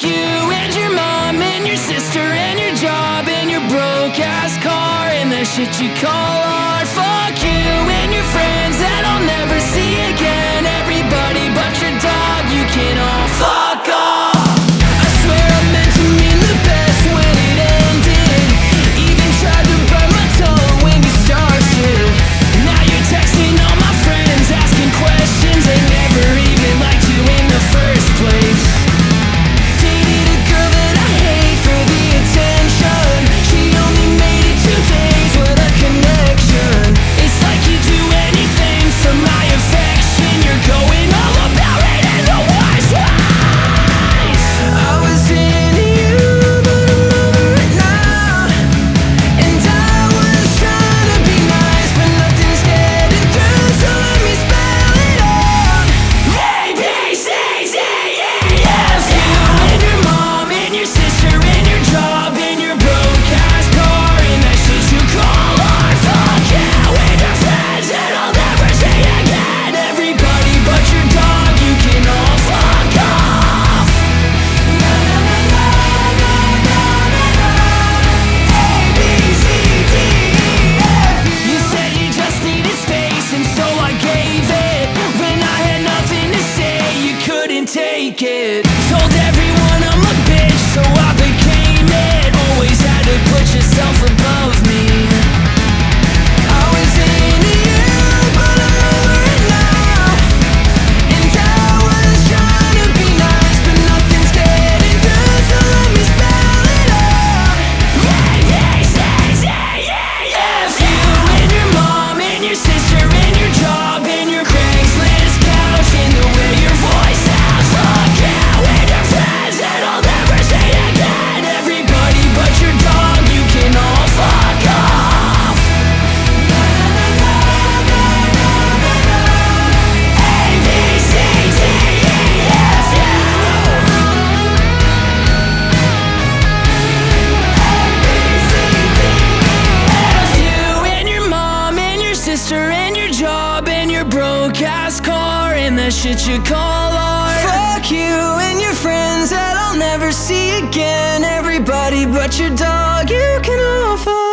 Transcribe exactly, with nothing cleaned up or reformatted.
Fuck you and your mom and your sister and your job and your broke ass car and the shit you call art. Fuck you and your friends that I'll never see again. Everybody but your dog, you can all fuck off. I swear I meant to mean the best when it ended. Even tried to bite my tongue when you started. Now you're texting all my friends, asking questions. They never even liked you in the first place. Dated a girl that I hate for the attention. She only made it two days with a connection. It's like you do anything for my affection. You're going all about it in the worst ways. I was into you, but I'm over it now. And I was trying to be nice, but nothing's getting through, so let me spell it out. A, B, C, D, E, F. You and your mom and your sister and your job and your broke ass car and that shit you call art. Fuck you and your friends that I'll never see again. Everybody but your dog, you can all fuck off. Na na na na na na na na. A, B, C, D, E, F. You said you just needed space and so I gave it. When I had nothing to say, you couldn't take it. Told everyone I'm a bitch, so I became it. Always had to put yourself above me. I was into you, but I'm over it now. And I was trying to be nice, but nothing's getting through, so let me spell it out. A, B, C, D, E, F. You and your mom and your sister and your job and your Craigslist couch and the way your voice sounds. Fuck you and your friends that I'll never see again. Everybody but your dog, you can all fuck off. Na na na na na na na na. A, B, C, D, E, F. You. You and your mom and your sister and your job and your broke ass car and the shit you call art. Fuck you and your friends that I'll never see again. Everybody but your dog, you can all fuck